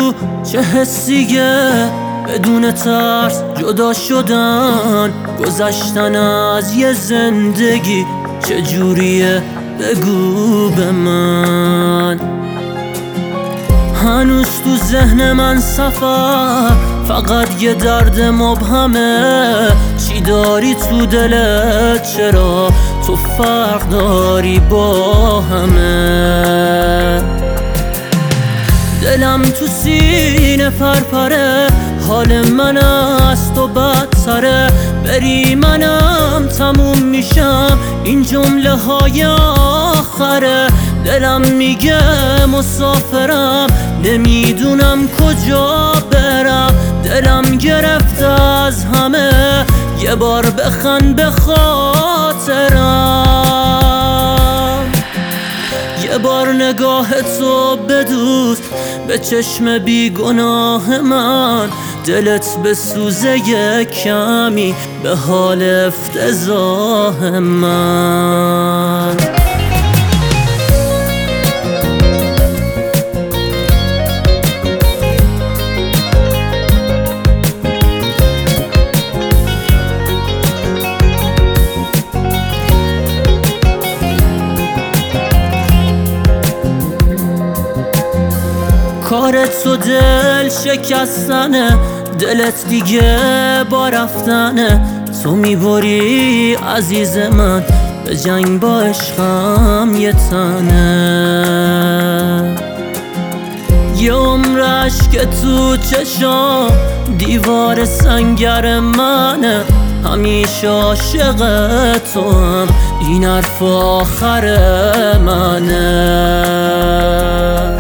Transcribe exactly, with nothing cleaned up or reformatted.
چه حسیه بدون ترس جدا شدن، گذشتن از یه زندگی چجوریه بگو به من. هنوز تو ذهن من سفر فقط یه درد مبهمه، چی داری تو دلت؟ چرا تو فرق داری با همه؟ دلم تو سینه پرپره، حال من از تو بدتره، بری منم تموم میشم، این جمله های آخره. دلم میگه مسافرم، نمیدونم کجا برم، دلم گرفته از همه، یه بار بخند به خاطرم، یه بار نگاه تو بدوز به چشم بیگناه من، دلت بسوزه یه کمی به حال افتضاح من. کارت تو دل شکستنه، دلت دیگه با رفتنه، تو میبری عزیز من به جنگ با عشقم یه تنه. یه عمر عشق تو چشام دیوار سنگر منه، همیشه عاشق تو هم این حرف آخر منه.